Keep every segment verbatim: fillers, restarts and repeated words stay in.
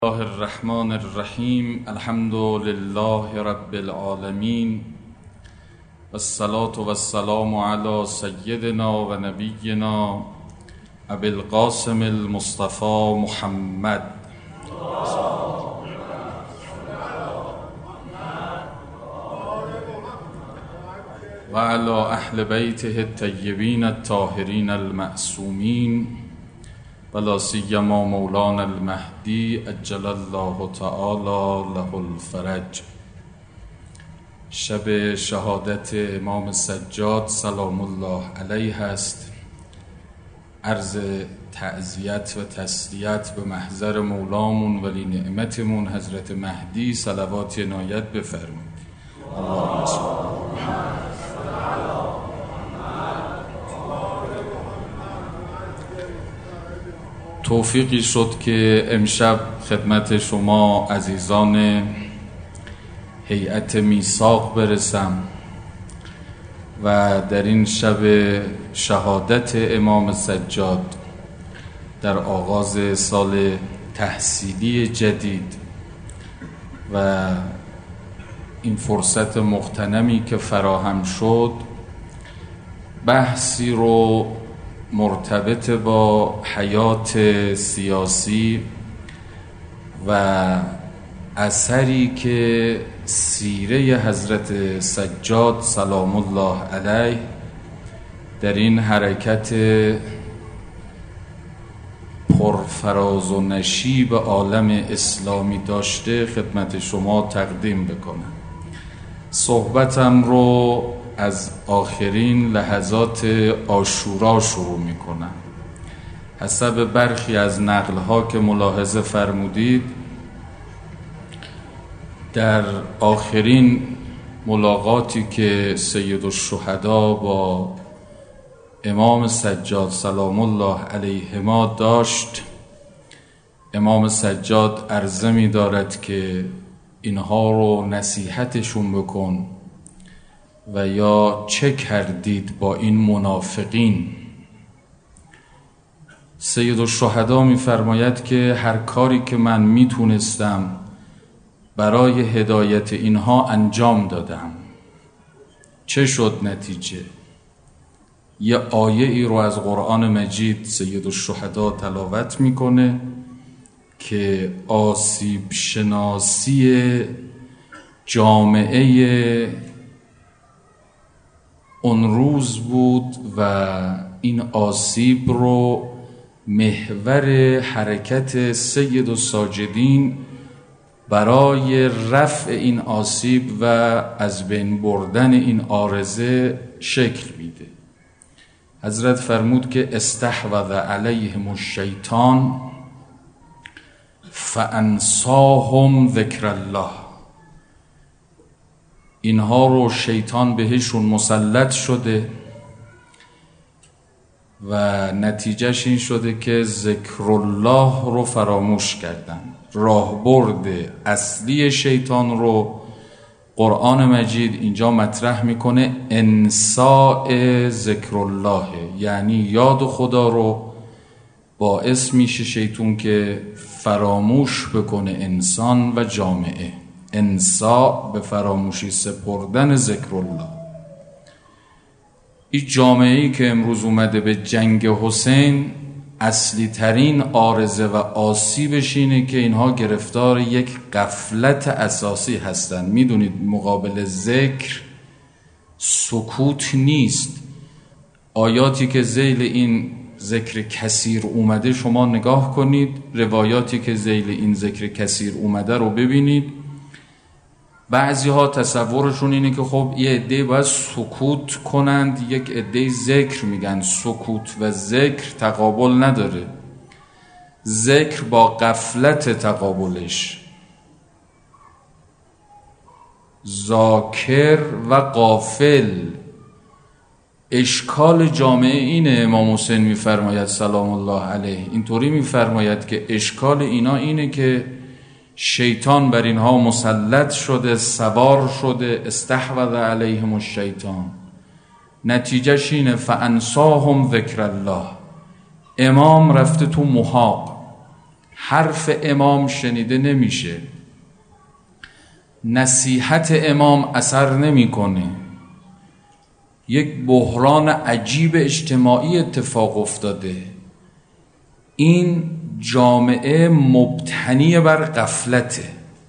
الله الرحمن الرحیم. الحمد لله رب العالمین والصلاة والسلام علی سیدنا و نبینا ابی القاسم المصطفى محمد و علی اهل بیته الطیبین الطاهرین المعصومین ولا سیما مولانا المهدی عجل الله تعالی له الفرج. شب شهادت امام سجاد سلام الله علیه است. عرض تعزیت و تسلیت به محضر مولامون ولی نعمتمون حضرت مهدی صلوات عنایت بفرمایید. اللهم صل توفیقی شد که امشب خدمت شما عزیزان هیئت میثاق برسم و در این شب شهادت امام سجاد در آغاز سال تحصیلی جدید و این فرصت مغتنمی که فراهم شد بحثی رو مرتبط با حیات سیاسی و اثری که سیره حضرت سجاد سلام الله علیه در این حرکت پرفراز و نشیب عالم اسلامی داشته خدمت شما تقدیم بکنم. صحبتم رو از آخرین لحظات عاشورا شروع می کنم. حسب برخی از نقل‌ها که ملاحظه فرمودید در آخرین ملاقاتی که سید الشهدا با امام سجاد سلام الله علیهما داشت، امام سجاد عرضه می دارد که اینها رو نصیحتشون بکن و یا چه کردید با این منافقین. سید الشهدا می فرماید که هر کاری که من می تونستم برای هدایت اینها انجام دادم. چه شد نتیجه؟ یه آیه ای رو از قرآن مجید سید الشهدا تلاوت میکنه که آسیب شناسی جامعه اون روز بود و این آسیب رو محور حرکت سید الساجدین برای رفع این آسیب و از بین بردن این عارضه شکل میده. حضرت فرمود که استحوذ علیهم الشیطان فانساهم ذکر الله. اینها رو شیطان بهشون مسلط شده و نتیجهش این شده که ذکر الله رو فراموش کردن. راهبرد اصلی شیطان رو قرآن مجید اینجا مطرح میکنه انساء ذکر الله، یعنی یاد خدا رو باعث میشه شیطان که فراموش بکنه انسان و جامعه. انساء به فراموشی سپردن ذکر الله. این جامعه‌ای که امروز اومده به جنگ حسین اصلی ترین عارضه و آسیبش اینه که اینها گرفتار یک غفلت اساسی هستن. میدونید مقابل ذکر سکوت نیست. آیاتی که ذیل این ذکر کثیر اومده شما نگاه کنید، روایاتی که ذیل این ذکر کثیر اومده رو ببینید. بعضی ها تصورشون اینه که خب یه عده باید سکوت کنند، یک عده ذکر میگن. سکوت و ذکر تقابل نداره. ذکر با غفلت تقابلش. ذاکر و غافل. اشکال جامعه اینه. امام حسین میفرماید سلام الله علیه اینطوری میفرماید که اشکال اینا اینه که شیطان بر اینها مسلط شده، سوار شده. استحوذ علیهم الشیطان. نتیجهش اینه فانساهم ذکر الله. امام رفته تو محاق، حرف امام شنیده نمیشه، نصیحت امام اثر نمیکنه، یک بحران عجیب اجتماعی اتفاق افتاده. این جامعه مبتنی بر غفلته.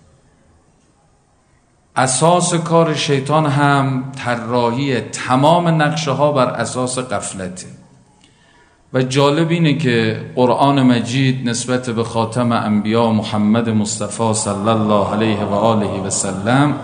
اساس کار شیطان هم طراحی تمام نقشه ها بر اساس غفلته. و جالب اینه که قرآن مجید نسبت به خاتم انبیا محمد مصطفی صلی الله علیه و آله و سلم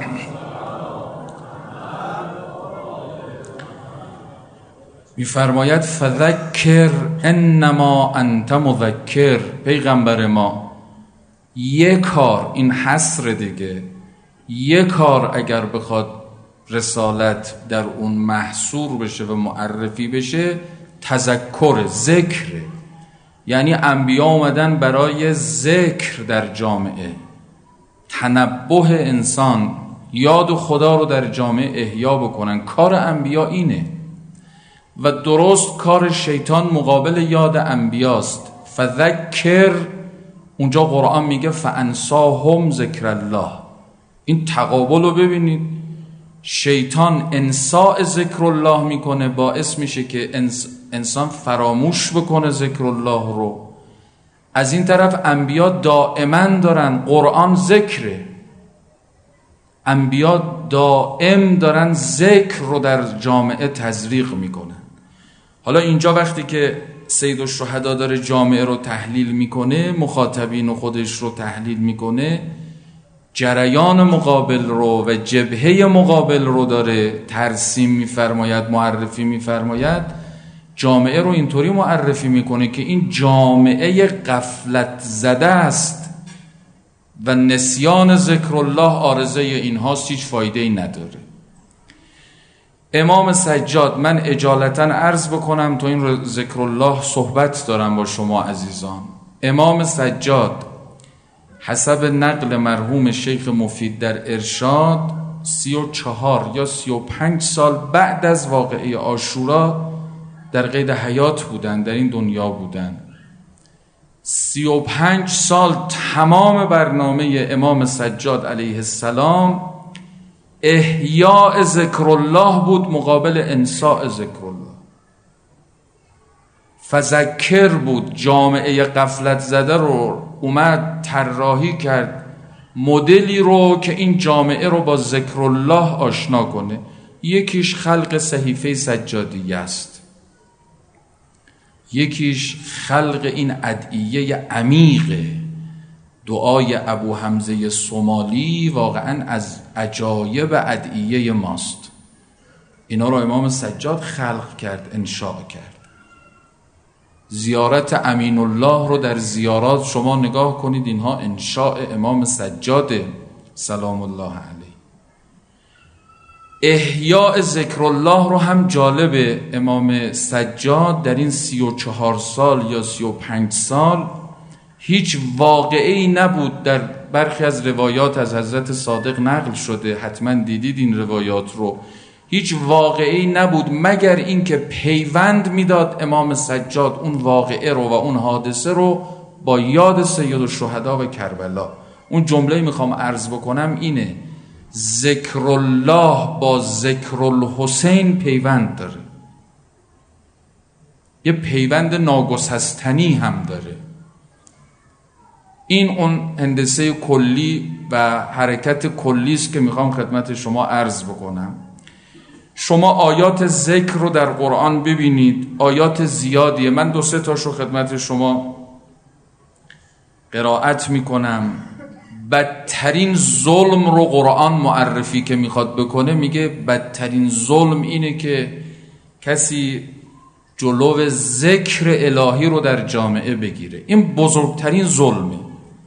می‌فرماید فذکر انما انت مذکر. پیغمبر ما یک کار، این حصر دیگه، یک کار اگر بخواد رسالت در اون محصور بشه و معرفی بشه، تذکر، ذکر. یعنی انبیا اومدن برای ذکر در جامعه، تنبه انسان، یاد خدا رو در جامعه احیا بکنن. کار انبیا اینه و درست کار شیطان مقابل یاد انبیاست. فذکر، اونجا قرآن میگه فانساهم ذکر الله. این تقابل رو ببینید، شیطان انساء ذکر الله میکنه، باعث میشه که انسان فراموش بکنه ذکر الله رو. از این طرف انبیا دائما دارن، قرآن ذکره، انبیا دائم دارن ذکر رو در جامعه تزریق میکنن. حالا اینجا وقتی که سید الشهدا داره جامعه رو تحلیل میکنه، مخاطبین و خودش رو تحلیل میکنه، جریان مقابل رو و جبهه مقابل رو داره ترسیم میفرماید، معرفی میفرماید. جامعه رو اینطوری معرفی میکنه که این جامعه غفلت زده است و نسیان ذکر الله عارضه اینهاست، هیچ فایده ای نداره. امام سجاد، من اجالتا عرض بکنم، تو این ذکر الله صحبت دارم با شما عزیزان. امام سجاد حسب نقل مرحوم شیخ مفید در ارشاد سی و چهار یا سی و پنج سال بعد از واقعه عاشورا در قید حیات بودن، در این دنیا بودن. سی و پنج سال تمام برنامه امام سجاد علیه السلام احیاء ذکر الله بود مقابل انساء ذکر الله. فذکر بود، جامعه غفلت زده رو اومد طراحی کرد، مدلی رو که این جامعه رو با ذکر الله آشنا کنه. یکیش خلق صحیفه سجادیه است، یکیش خلق این ادعیه عمیق دعای ابو حمزه صومالی، واقعا از عجایب ادعیه ماست. اینا رو امام سجاد خلق کرد، انشاء کرد. زیارت امین الله رو در زیارات شما نگاه کنید، اینها انشاء امام سجاد سلام الله علیه. احیاء ذکر الله رو هم جالبه، امام سجاد در این سی و چهار سال یا سی و پنج سال هیچ واقعی نبود. در برخی از روایات از حضرت صادق نقل شده، حتما دیدید این روایات رو. هیچ واقعی نبود مگر این که پیوند میداد امام سجاد اون واقعه رو و اون حادثه رو با یاد سید الشهدا و کربلا. اون جمله میخوام عرض بکنم اینه: ذکر الله با ذکر الحسین پیوند داره، یه پیوند ناگسستنی هم داره. این اون هندسه کلی و حرکت کلی است که میخوام خدمت شما عرض بکنم. شما آیات ذکر رو در قرآن ببینید، آیات زیادیه. من دو سه تاشو خدمت شما قرائت میکنم. بدترین ظلم رو قرآن معرفی که میخواد بکنه، میگه بدترین ظلم اینه که کسی جلو ذکر الهی رو در جامعه بگیره. این بزرگترین ظلمه.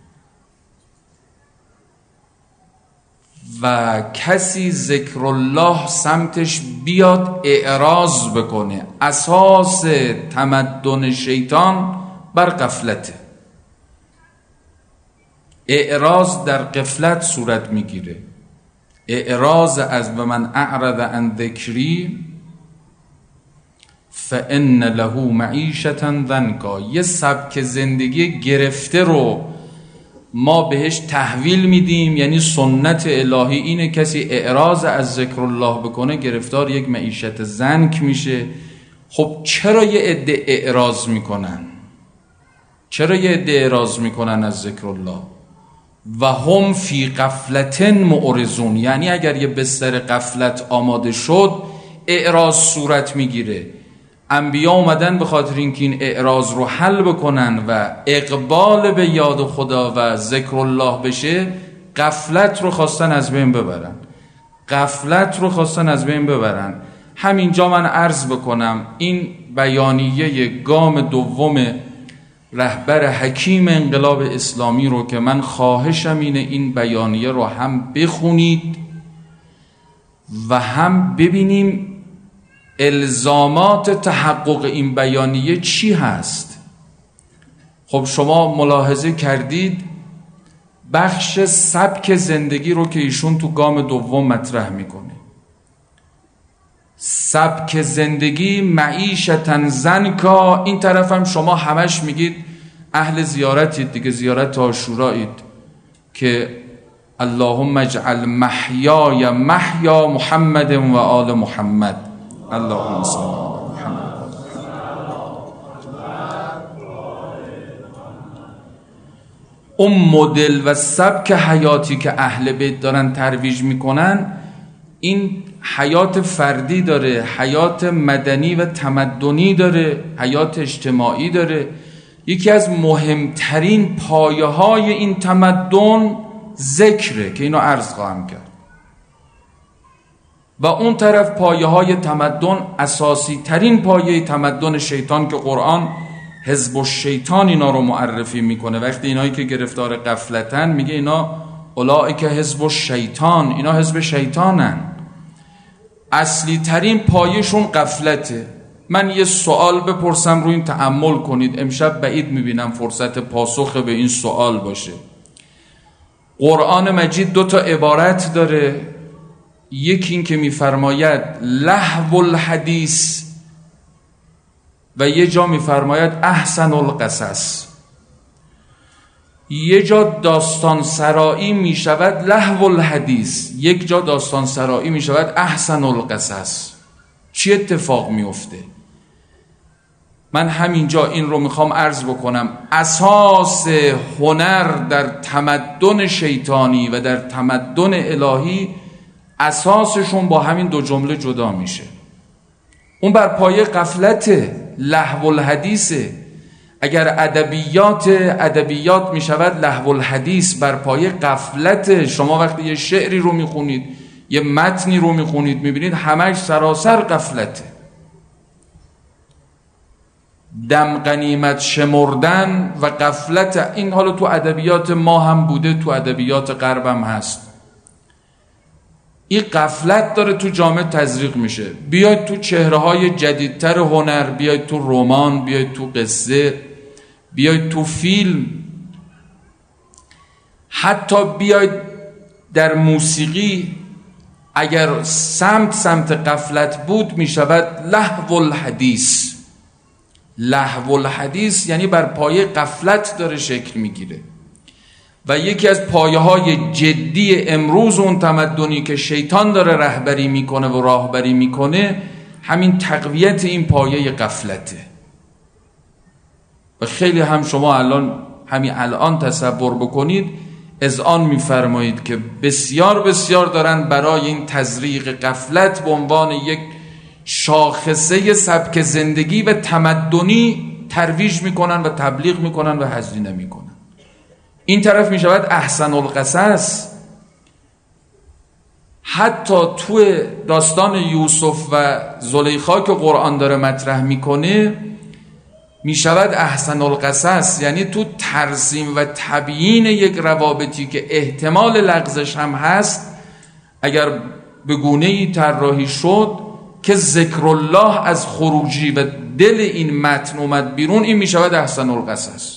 و کسی ذکر الله سمتش بیاد اعراض بکنه. اساس تمدن شیطان بر غفلته. اعراض در غفلت صورت میگیره. اعراض از و من اعرض عن ذکری فان له معیشة ضنکا. یه سبک زندگی گرفته رو ما بهش تحویل میدیم، یعنی سنت الهی اینه کسی اعراض از ذکر الله بکنه گرفتار یک معیشت زنک میشه. خب چرا یه عده اعراض میکنن؟ چرا یه عده اعراض میکنن از ذکر الله؟ و هم فی غفلت معرضون، یعنی اگر یه بستر غفلت آماده شد اعراض صورت میگیره. انبیا اومدن به خاطر اینکه این اعراض رو حل بکنن و اقبال به یاد خدا و ذکر الله بشه، غفلت رو خواستن از بین ببرن. غفلت رو خواستن از بین ببرن. همینجا من عرض بکنم این بیانیه گام دوم رهبر حکیم انقلاب اسلامی رو که من خواهشم اینه این بیانیه رو هم بخونید و هم ببینیم الزامات تحقق این بیانیه چی هست. خب شما ملاحظه کردید بخش سبک زندگی رو که ایشون تو گام دوم مطرح میکنه. سبک زندگی معیشتن زنکا، این طرف هم شما همش میگید اهل زیارتید دیگه، زیارت عاشورایید که اللهم اجعل محیای محیا محمد و آل محمد، اللهم صل علی محمد. اون مدل و سبک حیاتی که اهل بیت دارن ترویج میکنن، این حیات فردی داره، حیات مدنی و تمدنی داره، حیات اجتماعی داره. یکی از مهمترین پایه های این تمدن ذکره که اینو عرض خواهم کرد. و اون طرف پایه های تمدن، اساسی ترین پایه تمدن شیطان که قرآن حزب الشیطان اینا رو معرفی میکنه. وقتی اینایی که گرفتار غفلتن میگه اینا اولئک حزب الشیطان، اینا حزب شیطانن. اصلی ترین پایه‌شون غفلته. من یه سوال بپرسم روی این تأمل کنید، امشب بعید میبینم فرصت پاسخ به این سوال باشه. قرآن مجید دو تا عبارت داره، یکی این که میفرماید لهو الحدیث و یه جا میفرماید احسن القصص. یه جا داستان سرایی میشود لهو الحدیث، یک جا داستان سرایی میشود احسن القصص. چی اتفاق میفته؟ من همینجا این رو میخوام عرض بکنم. اساس هنر در تمدن شیطانی و در تمدن الهی اساسشون با همین دو جمله جدا میشه. اون بر پایه غفلته، لهو الحدیثه. اگر ادبیات ادبیات میشود لهو الحدیث، بر پایه غفلته. شما وقتی یه شعری رو میخونید، یه متنی رو میخونید، میبینید همش سراسر غفلته. دم غنیمت شمردن و غفلت، این حالا تو ادبیات ما هم بوده، تو ادبیات غرب هم هست. این غفلت داره تو جامعه تزریق میشه. بیاید تو چهره‌های جدیدتر هنر، بیاید تو رمان، بیاید تو قصه، بیاید تو فیلم، حتی بیاید در موسیقی، اگر سمت سمت غفلت بود میشود لهو الحدیث. لهو الحدیث یعنی بر پایه غفلت داره شکل میگیره. و یکی از پایه های جدی امروز اون تمدنی که شیطان داره رهبری میکنه و راهبری میکنه، همین تقویت این پایه غفلته. و خیلی هم شما الان همین الان تصور بکنید، اذعان میفرمایید که بسیار بسیار دارن برای این تزریق غفلت به عنوان یک شاخصه سبک زندگی و تمدنی ترویج میکنن و تبلیغ میکنن و هزینه میکنن. این طرف میشود احسن القصص. حتی تو داستان یوسف و زلیخا که قرآن داره مطرح میکنه میشود احسن القصص، یعنی تو ترسیم و تبیین یک روابطی که احتمال لغزش هم هست، اگر به گونه‌ای طراحی شد که ذکر الله از خروجی و دل این متن اومد بیرون، این میشود احسن القصص.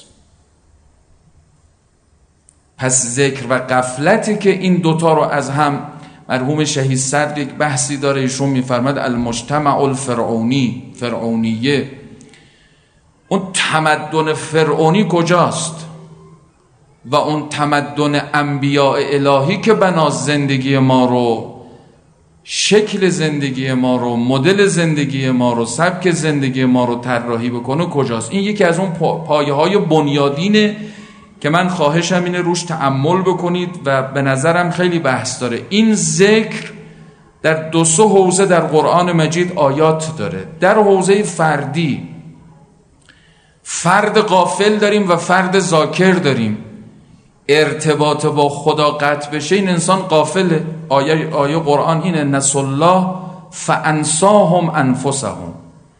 پس ذکر و غفلتی که این دوتا رو از هم، مرحوم شهید صدر یک بحثی داره، ایشون میفرماد المجتمع الفرعونی، فرعونیه. اون تمدن فرعونی کجاست؟ و اون تمدن انبیاء الهی که بنا زندگی ما رو، شکل زندگی ما رو، مدل زندگی ما رو، سبک زندگی ما رو طراحی بکنه کجاست؟ این یکی از اون پایه های بنیادینه که من خواهشم اینه روش تأمل بکنید و به نظرم خیلی بحث داره. این ذکر در دو سه حوزه در قرآن مجید آیات داره. در حوزه فردی، فرد غافل داریم و فرد ذاکر داریم. ارتباط با خدا قطع بشه این انسان غافله. آیه, آیه قرآن اینه نسوا الله فانساهم انفسهم.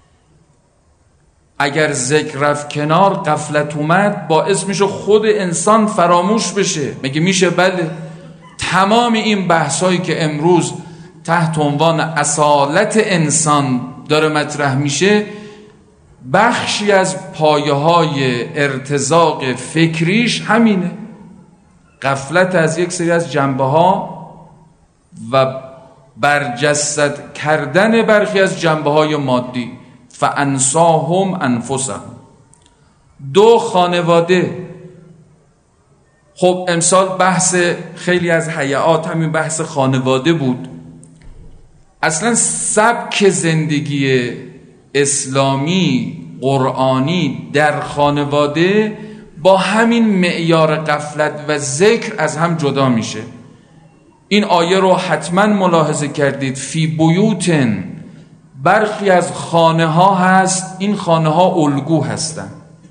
اگر ذکر رفت کنار، غفلت اومد، باعث میشه خود انسان فراموش بشه. مگه میشه؟ بله. تمام این بحثایی که امروز تحت عنوان اصالت انسان داره مطرح میشه، بخشی از پایه های ارتزاق فکریش همینه. غفلت از یک سری از جنبه ها و برجسد کردن برخی از جنبه های مادی. فانساهم انفسهم. دو، خانواده. خب امسال بحث خیلی از هیئات همین بحث خانواده بود. اصلا سبک زندگی اسلامی قرآنی در خانواده با همین معیار غفلت و ذکر از هم جدا میشه. این آیه رو حتما ملاحظه کردید. فی بیوتن، برخی از خانه ها هست، این خانه ها الگو هستن.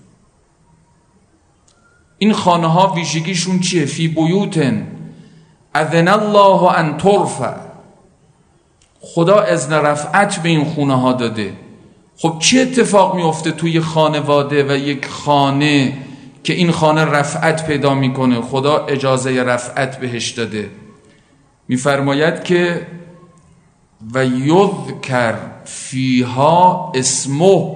این خانه ها ویژگیشون چیه؟ فی بیوتن اذن الله ان ترفع. خدا اذن رفعت به این خونه ها داده. خب چه اتفاق میفته توی خانواده و یک خانه که این خانه رفعت پیدا میکنه؟ خدا اجازه رفعت بهش داده. میفرماید که و یذکر فیها اسمه.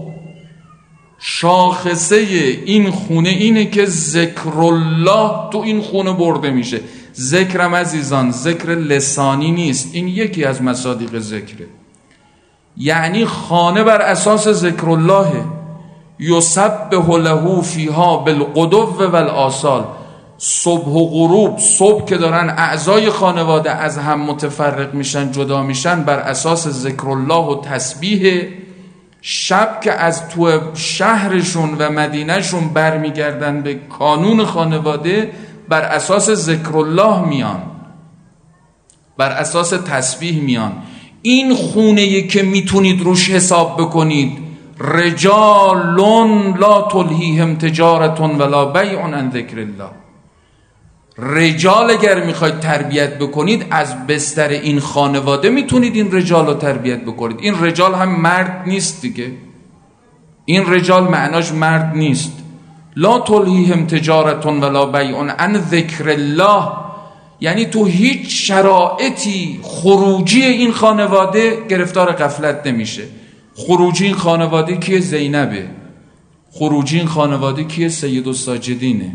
شاخصه این خونه اینه که ذکر الله تو این خونه برده میشه. ذکرم عزیزان ذکر لسانی نیست، این یکی از مصادیق ذکره. یعنی خانه بر اساس ذکر الله. یسبح له فیها بالغدو والآصال. صبح و غروب، صبح که دارن اعضای خانواده از هم متفرق میشن، جدا میشن، بر اساس ذکر الله و تسبیح. شب که از تو شهرشون و مدینهشون برمیگردن به کانون خانواده، بر اساس ذکر الله میان، بر اساس تسبیح میان. این خونه‌ای که میتونید روش حساب بکنید. رجالون لا تلهیهم تجارت ولا بیع عن ذکر الله. رجال اگر میخواید تربیت بکنید، از بستر این خانواده میتونید این رجال رو تربیت بکنید. این رجال هم مرد نیست دیگه. این رجال معناش مرد نیست. لا تلهیهم تجارت ولا بیع عن ذکر الله، یعنی تو هیچ شرایطی خروجی این خانواده گرفتار غفلت نمیشه. خروجی این خانواده کیه؟ زینبه. خروجی این خانواده کیه؟ سید الساجدینه.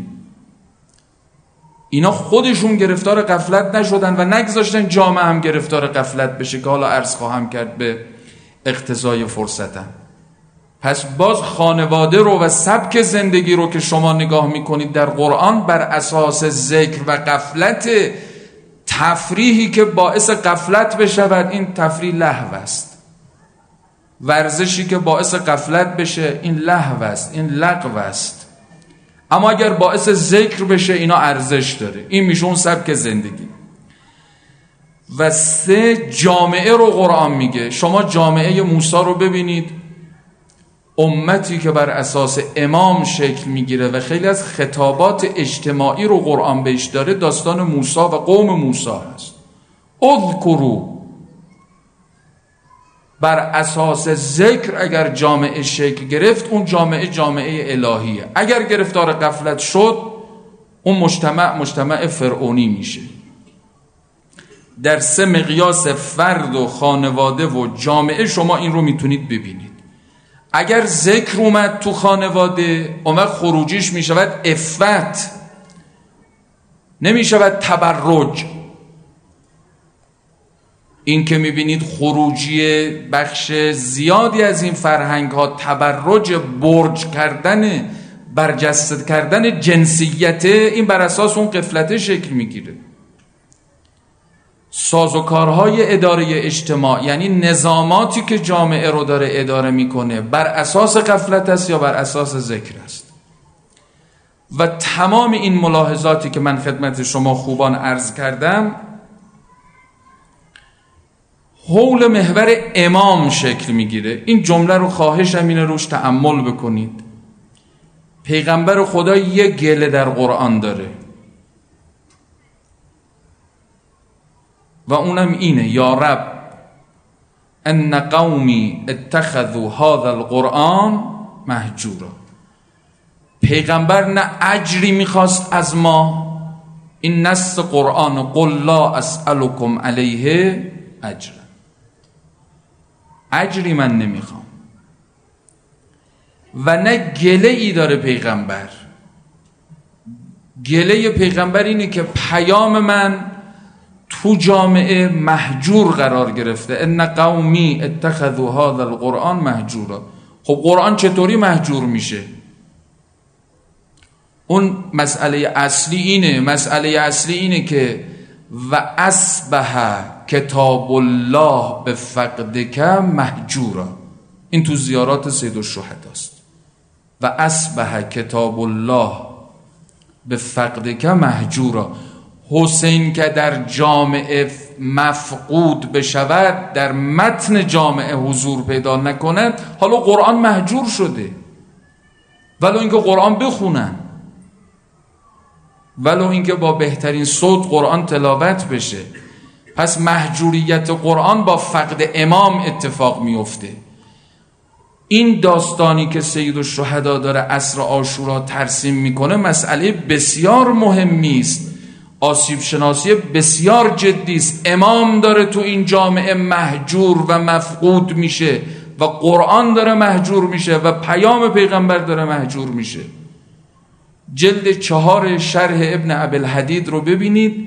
اینا خودشون گرفتار غفلت نشدن و نگذاشتن جامعه هم گرفتار غفلت بشه که حالا عرض خواهم کرد به اقتضای فرصتم. پس باز خانواده رو و سبک زندگی رو که شما نگاه میکنید در قرآن، بر اساس ذکر و غفلت. تفریحی که باعث غفلت بشود، این تفریح لهو است. ورزشی که باعث غفلت بشه، این لهو است، این لغو است. اما اگر باعث ذکر بشه، اینا ارزش داره. این میشه اون سبک زندگی. و سه، جامعه رو قرآن میگه. شما جامعه موسی رو ببینید، امتی که بر اساس امام شکل میگیره و خیلی از خطابات اجتماعی رو قرآن بهش داره. داستان موسی و قوم موسی هست. اذکروا. بر اساس ذکر اگر جامعه شکل گرفت، اون جامعه جامعه الهیه. اگر گرفتار غفلت شد، اون مجتمع مجتمع فرعونی میشه. در سه مقیاس فرد و خانواده و جامعه شما این رو میتونید ببینید. اگر ذکر اومد تو خانواده، اون وقت خروجیش میشود عفت، نمیشود تبرج. این که میبینید خروجی بخش زیادی از این فرهنگ ها تبرج، برج کردن، برجسته کردن جنسیت، این بر اساس اون غفلت شکل میگیره. سازوکارهای اداره اجتماع یعنی نظاماتی که جامعه رو داره اداره میکنه بر اساس غفلت است یا بر اساس ذکر است. و تمام این ملاحظاتی که من خدمت شما خوبان عرض کردم حول محور امام شکل میگیره. این جمله رو خواهشم اینه روش تأمل بکنید. پیغمبر خدا یک گله در قرآن داره و اونم اینه: یا رب ان قومی اتخذوا هذا القرآن مهجورا. پیغمبر نه اجری میخواست از ما، این نص قرآن، قل لا اسألكم علیه اجرا، اجری من نمیخوام. و نه گله ای داره پیغمبر. گله پیغمبر اینه که پیام من تو جامعه محجور قرار گرفته. ان قومی اتخذوا هذا القرآن مهجورا. خب قرآن چطوری محجور میشه؟ اون مسئله اصلی اینه مسئله اصلی اینه که و اصبح کتاب الله به فقدک محجورا. این تو زیارات سید الشهدا است. و اصبح کتاب الله به فقدک محجورا. حسین که در جامعه مفقود بشود، در متن جامعه حضور پیدا نکند، حالا قرآن محجور شده. ولو اینکه قرآن بخونن، ولو اینکه با بهترین صوت قرآن تلاوت بشه. پس محجوریت قرآن با فقد امام اتفاق میفته. این داستانی که سید الشهدا داره عصر عاشورا ترسیم میکنه مسئله بسیار مهمی است، آسیب شناسی بسیار جدی است. امام داره تو این جامعه محجور و مفقود میشه و قرآن داره محجور میشه و پیام پیغمبر داره محجور میشه. جلد چهار شرح ابن ابی‌الحدید رو ببینید،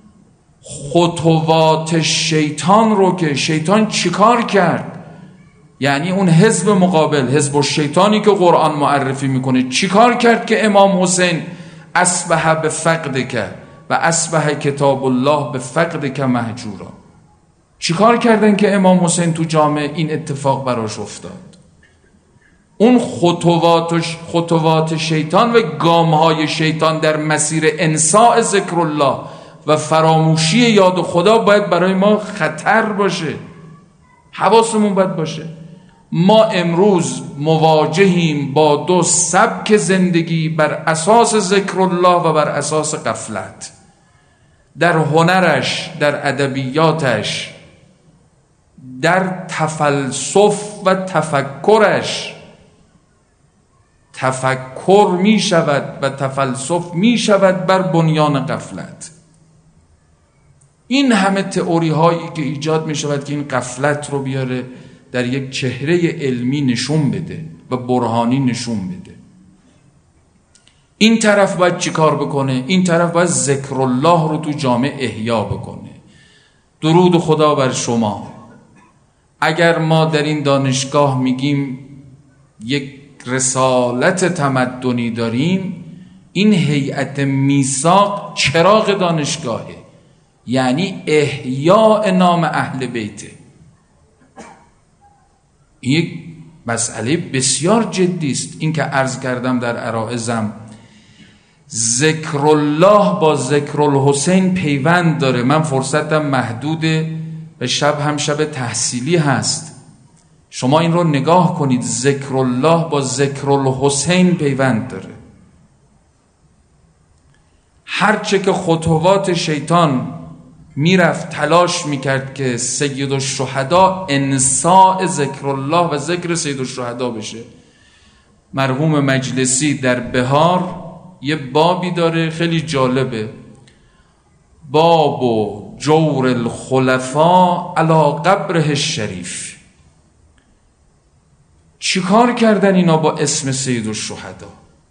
خطوات شیطان رو که شیطان چیکار کرد، یعنی اون حزب مقابل، حزب الشیطانی که قرآن معرفی میکنه، چیکار کرد که امام حسین اصبح به فقدک و اصبح کتاب الله به فقدک مهجورا. چیکار کردن که امام حسین تو جامعه این اتفاق براش افتاد؟ اون خطوات خطوات شیطان و گامهای شیطان در مسیر انساء ذکر الله و فراموشی یاد خدا باید برای ما خطر باشه. حواسمون باید باشه. ما امروز مواجهیم با دو سبک زندگی بر اساس ذکر الله و بر اساس غفلت. در هنرش، در ادبیاتش، در تفلسف و تفکرش، تفکر می شود و تفلسف می شود بر بنیان غفلت. این همه تئوری هایی که ایجاد می شود که این غفلت رو بیاره در یک چهره علمی نشون بده و برهانی نشون بده. این طرف باید چی کار بکنه؟ این طرف باید ذکر الله رو تو جامعه احیا بکنه. درود خدا بر شما. اگر ما در این دانشگاه میگیم یک رسالت تمدنی داریم، این هیئت میثاق چراغ دانشگاهه، یعنی احیاء نام اهل بیته. این یک مسئله بسیار جدی است. این که عرض کردم در عرائزم، ذکر الله با ذکر الحسین پیوند داره. من فرصتم محدوده و شب هم شب تحصیلی هست. شما این رو نگاه کنید، ذکر الله با ذکر الحسین پیوند داره. هرچه که خطوات شیطان میرفت تلاش میکرد که سید الشهدا انساء ذکر الله و ذکر سید الشهدا بشه. مرحوم مجلسی در بهار یه بابی داره خیلی جالبه، باب و جور الخلفاء علی قبره الشریف. چیکار کردن اینا با اسم سید الشهدا؟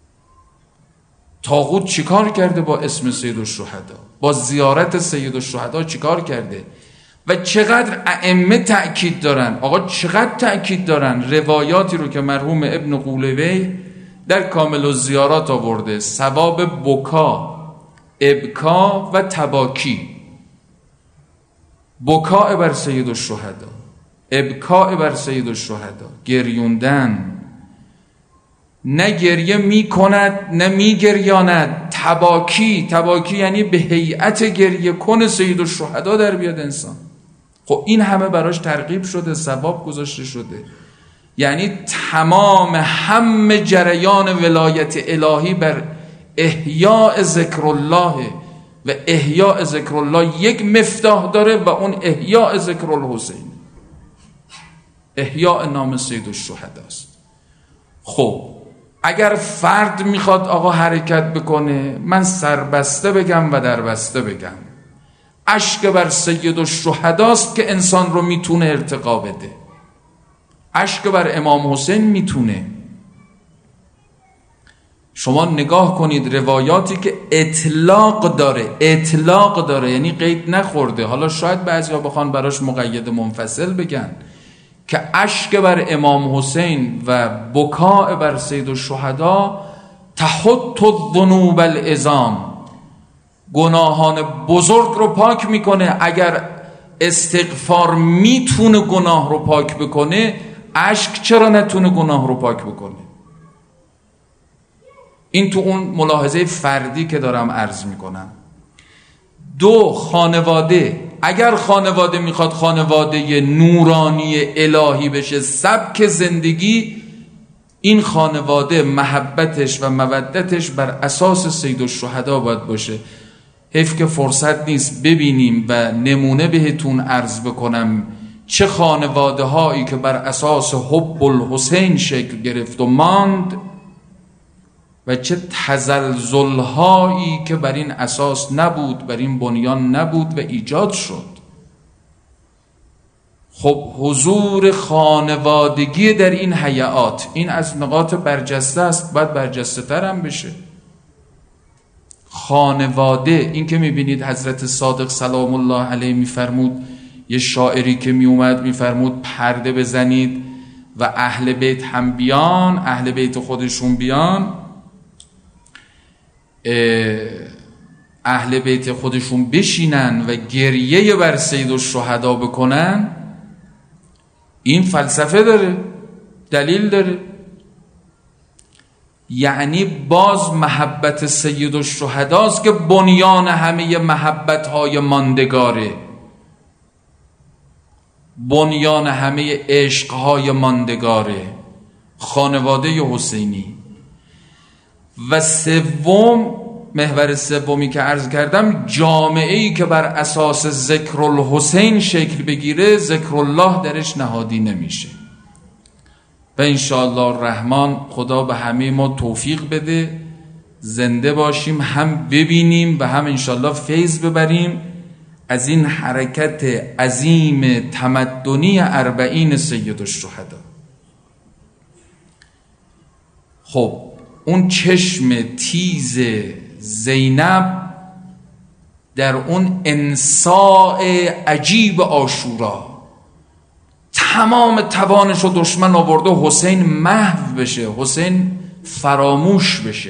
طاغوت چیکار کرده با اسم سید الشهدا؟ با زیارت سید الشهدا چیکار کرده؟ و چقدر ائمه تأکید دارن. آقا چقدر تأکید دارن. روایاتی رو که مرحوم ابن قولوی در کامل الزیارات آورده ثواب بکا، ابکا و تباکی. بکا بر سید الشهدا، ابکا بر سید الشهدا، گریوندن، نه گریه می کند نه می گریاند. تباکی، تباکی یعنی به هیئت گریه کن سید الشهدا در بیاد انسان. خب این همه براش ترغیب شده، ثواب گذاشته شده. یعنی تمام هم جریان ولایت الهی بر احیاء ذکر الله و احیاء ذکر الله یک مفتاح داره و اون احیاء ذکر الحسین، احیاء نام سید الشهدا است. خب اگر فرد میخواد آقا حرکت بکنه، من سربسته بگم و دربسته بگم، اشک بر سید الشهداست که انسان رو میتونه ارتقا بده. اشک بر امام حسین میتونه. شما نگاه کنید روایاتی که اطلاق داره، اطلاق داره یعنی قید نخورده. حالا شاید بعضیا بخوان براش مقید منفصل بگن که اشک بر امام حسین و بکاء بر سید الشهدا تحط الذنوب العظام، گناهان بزرگ رو پاک میکنه. اگر استغفار میتونه گناه رو پاک بکنه، اشک چرا نتونه گناه رو پاک بکنه؟ این تو اون ملاحظه فردی که دارم عرض میکنم. دو، خانواده. اگر خانواده میخواد خانواده نورانی الهی بشه، سبک زندگی این خانواده محبتش و مودتش بر اساس سید الشهدا باید باشه. حیف که فرصت نیست ببینیم و نمونه بهتون عرض بکنم چه خانواده هایی که بر اساس حب الحسین شکل گرفت و ماند و چه تزلزل هایی که بر این اساس نبود، بر این بنیان نبود و ایجاد شد. خب حضور خانوادگی در این هیئات، این از نقاط برجسته است، باید برجسته تر هم بشه. خانواده، این که میبینید حضرت صادق سلام الله علیه میفرمود، یه شاعری که میومد میفرمود پرده بزنید و اهل بیت هم بیان، اهل بیت خودشون بیان، اهل بیت خودشون بشینن و گریه بر سید الشهدا بکنن. این فلسفه داره، دلیل داره. یعنی باز محبت سید الشهداست که بنیان همه محبت‌های ماندگاره، بنیان همه عشق‌های ماندگاره، خانواده حسینی. و سوم، محور سومی که عرض کردم، جامعه‌ای که بر اساس ذکر الحسین شکل بگیره، ذکر الله درش نهادی نمیشه. و انشاءالله الرحمن خدا به همه ما توفیق بده زنده باشیم، هم ببینیم و هم انشاءالله فیض ببریم از این حرکت عظیم تمدنی اربعین سید الشهدا. خب اون چشم تیز زینب در اون انصاع عجیب عاشورا تمام توانش و دشمن آورده حسین محو بشه، حسین فراموش بشه.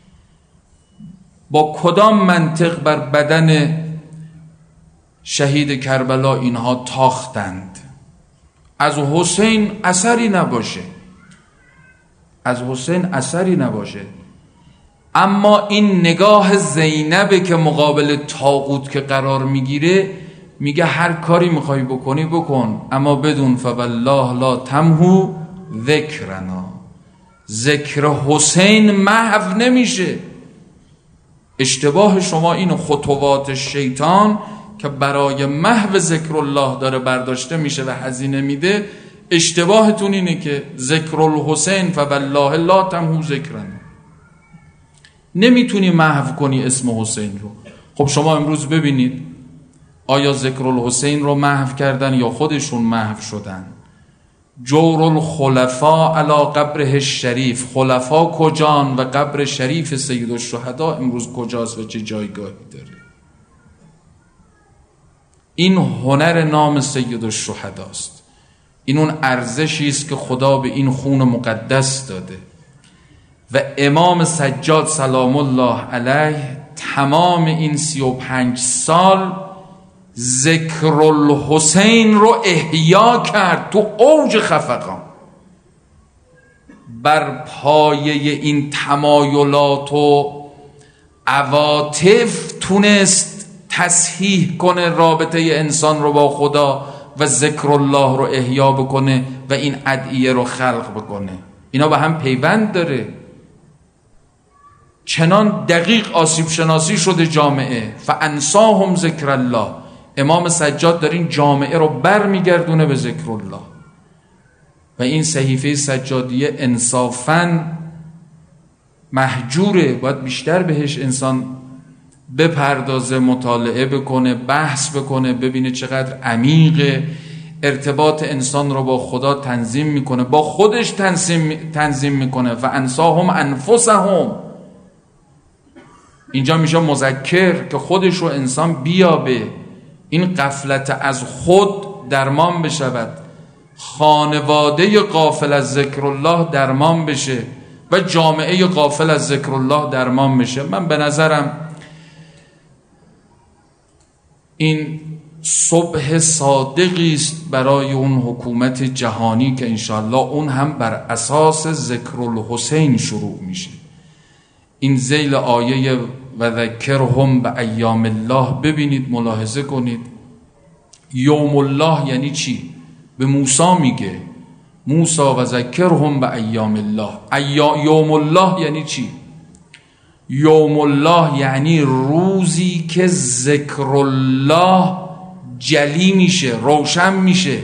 با کدام منطق بر بدن شهید کربلا اینها تاختند؟ از حسین اثری نباشه، از حسین اثری نباشه. اما این نگاه زینبه که مقابل طاغوت که قرار میگیره، میگه هر کاری میخوای بکنی بکن، اما بدون فوالله لا تمحو ذکرنا، ذکر حسین محو نمیشه. اشتباه شما اینو، خطوات شیطان که برای محو ذکر الله داره برداشته میشه و هزینه میده، اشتباهتون اینه که ذکر الحسین فوالله لا تمحو ذکرنا، نمیتونی محو کنی اسم حسین رو. خب شما امروز ببینید آیا ذکر الحسین رو محو کردن یا خودشون محو شدن؟ جور الخلفاء علی قبره الشریف، خلفا کجان و قبر شریف سید الشهدا امروز کجاست و چه جایگاهی داره؟ این هنر نام سید الشهداست، این اون ارزشی است که خدا به این خون مقدس داده. و امام سجاد سلام الله علیه تمام این سی و پنج سال ذکر الحسین رو احیا کرد تو اوج خفقان. بر پایه این تمایلات و عواطف تونست تصحیح کنه رابطه انسان رو با خدا و ذکر الله رو احیا بکنه و این ادعیه رو خلق بکنه. اینا به هم پیوند داره. چنان دقیق آسیب شناسی شده جامعه. فانساهم ذکر الله. امام سجاد در این جامعه رو بر میگردونه به ذکر الله و این صحیفه سجادیه انصافاً محجوره. باید بیشتر بهش انسان بپردازه، مطالعه بکنه، بحث بکنه، ببینه چقدر عمیقه، ارتباط انسان رو با خدا تنظیم میکنه، با خودش تنظیم تنظیم میکنه. فانساهم انفسهم. اینجا میشه مذکر که خودش رو انسان بیابه، این غفلت از خود درمان بشود، خانواده غافل از ذکر الله درمان بشه و جامعه غافل از ذکر الله درمان بشه. من به نظرم این صبح صادقی است برای اون حکومت جهانی که انشالله اون هم بر اساس ذکر الحسین شروع میشه. این ذیل آیه و ذکرهم به ایام الله ببینید، ملاحظه کنید. یوم الله یعنی چی؟ به موسی میگه موسی و ذکرهم به ایام الله. ایا یوم الله یعنی چی؟ یوم الله یعنی روزی که ذکر الله جلی میشه، روشن میشه.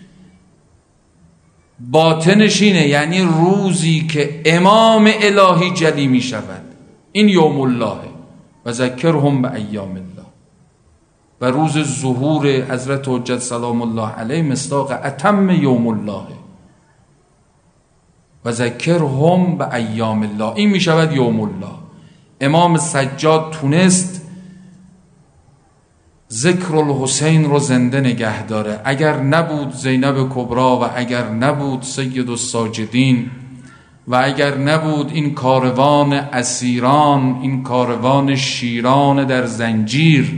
باطنش اینه، یعنی روزی که امام الهی جلی میشود. این یوم الله و ذکرهم به ایام الله. و روز ظهور حضرت حجت سلام الله علیه مصداق اتم یوم الله و ذکرهم به ایام الله. این میشود یوم الله. امام سجاد تونست ذکر الحسین رو زنده نگه داره. اگر نبود زینب کبرا و اگر نبود سید الساجدین و اگر نبود این کاروان اسیران، این کاروان شیران در زنجیر،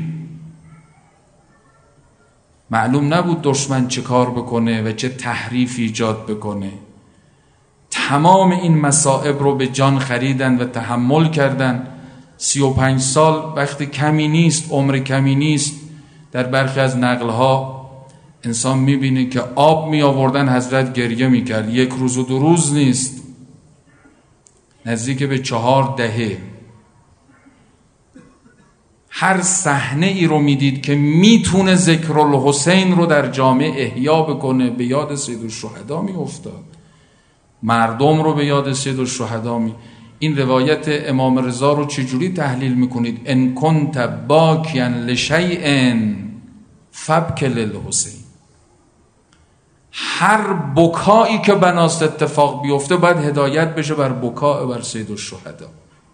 معلوم نبود دشمن چه کار بکنه و چه تحریف ایجاد بکنه. تمام این مصائب رو به جان خریدن و تحمل کردن. سی و پنج سال وقت کمی نیست، عمر کمی نیست. در برخی از نقلها انسان میبینه که آب می آوردن حضرت گریه میکرد. یک روز و دو روز نیست، نزدیک به چهار دهه. هر صحنه ای رو میدید که میتونه ذکر الحسین رو در جامعه احیا بکنه، به یاد سید الشهدا میافتاد، مردم رو به یاد سید الشهدا می. این روایت امام رضا رو چجوری تحلیل میکنید؟ ان کنت باکیا لشیء فبک للحسین. هر بکایی که بناست اتفاق بیفته باید هدایت بشه بر بکا بر سید الشهدا.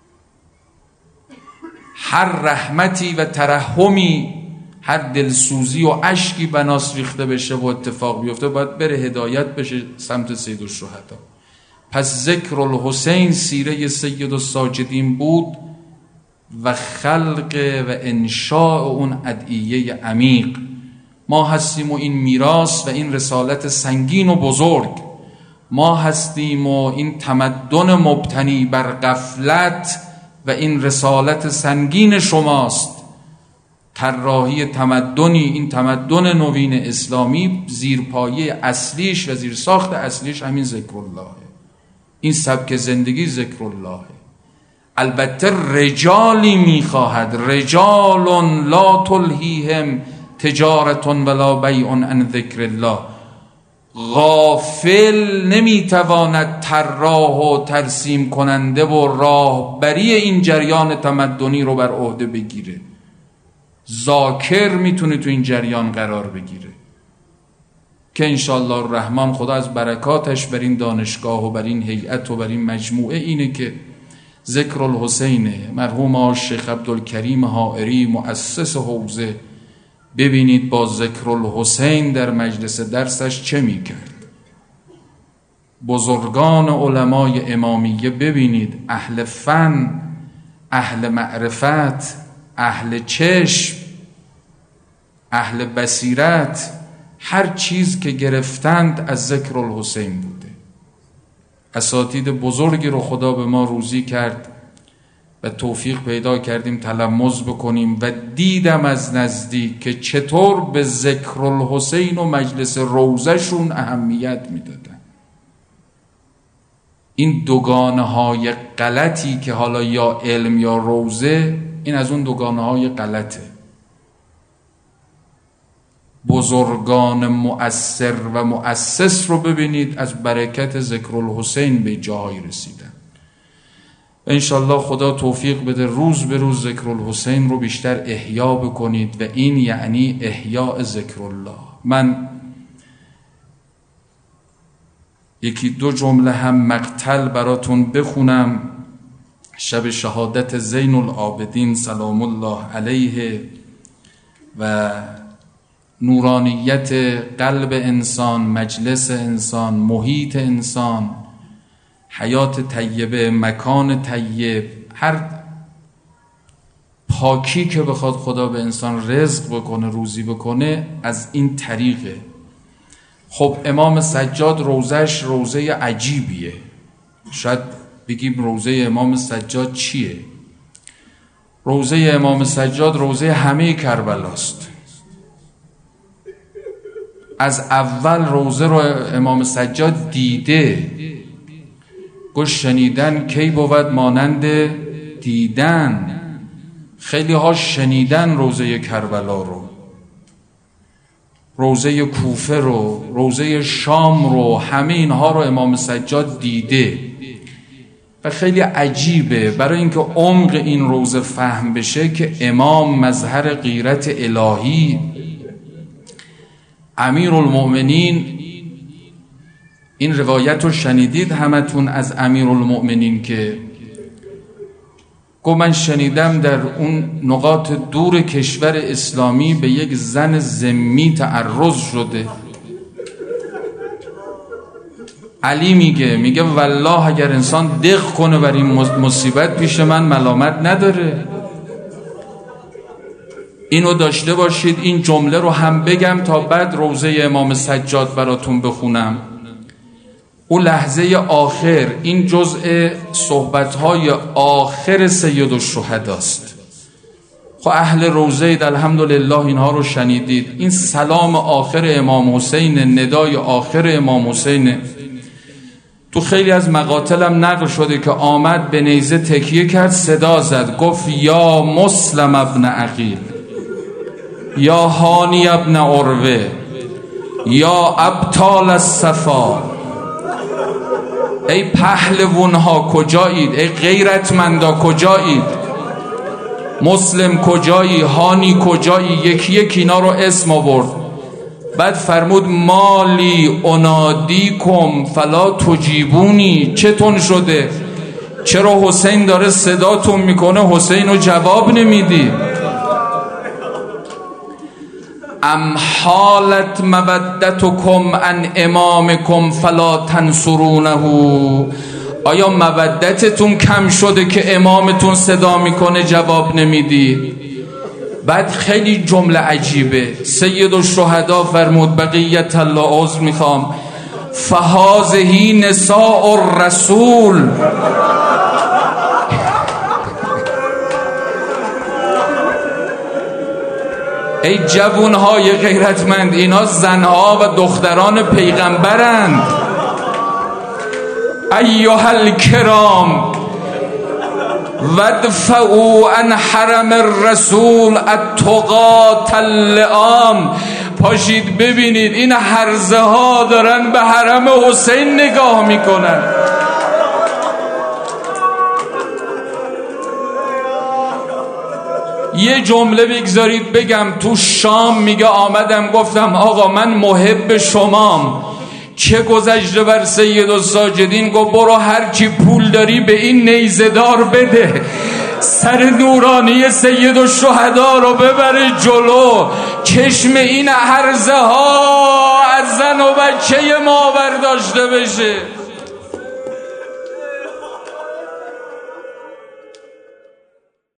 هر رحمتی و ترحمی، هر دلسوزی و اشکی بناس ریخته بشه و اتفاق بیفته باید بره هدایت بشه سمت سید الشهدا. پس ذکر الحسین سیره سید الساجدین بود و خلق و انشاء اون ادعیه عمیق. ما هستیم و این میراث و این رسالت سنگین و بزرگ ما هستیم و این تمدن مبتنی بر غفلت و این رسالت سنگین شماست. طراحی تمدنی، این تمدن نوین اسلامی زیرپایه اصلیش و زیر ساخت اصلیش همین ذکر الله، این سبک زندگی ذکر الله. البته رجالی میخواهد، رجال لا تلهیهم تجارت ولا بیع عن ذکر الله. غافل نمیتواند طراح و ترسیم کننده و راهبری این جریان تمدنی رو بر عهده بگیره. ذاکر میتونه تو این جریان قرار بگیره که انشاءالله الرحمن خدا از برکاتش بر این دانشگاه و بر این هیئت و بر این مجموعه اینه که ذکر الحسین مرحوم شیخ عبدالکریم حائری مؤسس حوزه، ببینید با ذکر الحسین در مجلس درسش چه میکرد. بزرگان علمای امامیه ببینید، اهل فن، اهل معرفت، اهل چشم، اهل بصیرت، هر چیز که گرفتند از ذکر الحسین بوده. اساتید بزرگی رو خدا به ما روزی کرد و توفیق پیدا کردیم تلمذ بکنیم و دیدم از نزدیک که چطور به ذکر الحسین و مجلس روضه شون اهمیت میدادن. این دوگانه های غلطی که حالا یا علم یا روضه، این از اون دوگانه های غلطه. بزرگان مؤثر و مؤسس رو ببینید از برکت ذکر الحسین به جاهای رسیدن. و انشالله خدا توفیق بده روز به روز ذکر الحسین رو بیشتر احیا بکنید و این یعنی احیاء ذکر الله. من یکی دو جمله هم مقتل براتون بخونم. شب شهادت زین العابدین سلام الله علیه و نورانیت قلب انسان، مجلس انسان، محیط انسان، حیات طیبه، مکان طیب، هر پاکی که بخواد خدا به انسان رزق بکنه، روزی بکنه، از این طریقه. خب امام سجاد روزش روزه عجیبیه. شاید بگیم روزه امام سجاد چیه؟ روزه امام سجاد روزه همه کربلاست. از اول روزه رو امام سجاد دیده، گوش شنیدن کی بود مانند دیدن. خیلی ها شنیدن روزه کربلا رو، روزه کوفه رو، روزه شام رو، همه اینها رو امام سجاد دیده و خیلی عجیبه. برای اینکه عمق این روزه فهم بشه که امام مظهر غیرت الهی، امیر المؤمنین، این روایت رو شنیدید همتون از امیر المؤمنین که گو من شنیدم در اون نقاط دور کشور اسلامی به یک زن ذمی تعرض شده. علی میگه میگه والله اگر انسان دق کنه بر این مصیبت پیش من ملامت نداره. اینو داشته باشید. این جمله رو هم بگم تا بعد روزه امام سجاد براتون بخونم. او لحظه آخر، این جزء صحبت‌های آخر سید الشهداست. خب اهل روزه اید الحمدلله اینها رو شنیدید. این سلام آخر امام حسین، ندای آخر امام حسین، تو خیلی از مقاتلم نقل شده که آمد به نیزه تکیه کرد، صدا زد، گفت یا مسلم ابن عقیل، یا هانی ابن عروه، یا ابطال الصفا. ای پهلوان‌ها کجایید؟ ای غیرتمندا کجایید؟ مسلم کجایی؟ هانی کجایی؟ یکی یکی اینا رو اسم آورد. بعد فرمود مالی انادیکم فلا تجیبونی. چتون شده؟ چرا حسین داره صداتون میکنه حسین رو جواب نمیدی؟ ام حالت مودتکم ان امامکم فلا تنصرونه. آیا مودتتون کم شده که امامتون صدا میکنه جواب نمیدی؟ بعد خیلی جمله عجیبه. سید الشهدا فرمود بقیت الله عذر میخوام، فهذه نساء الرسول. ای جوانهای غیرتمند، اینا زنها و دختران پیغمبرند. ایها الکرام ودفعوا عن حرم الرسول التقاة اللئام. پاشید ببینید این هرزه ها دارن به حرم حسین نگاه میکنن. یه جمله بگذارید بگم. تو شام میگه آمدم گفتم آقا من محب شمام، چه گذشته بر سید الساجدین؟ گفت برو هر چی پول داری به این نیزه دار بده، سر نورانی سید الشهدا رو ببره جلو، چشم این هرزه ها از زن و بچه ما برداشته بشه.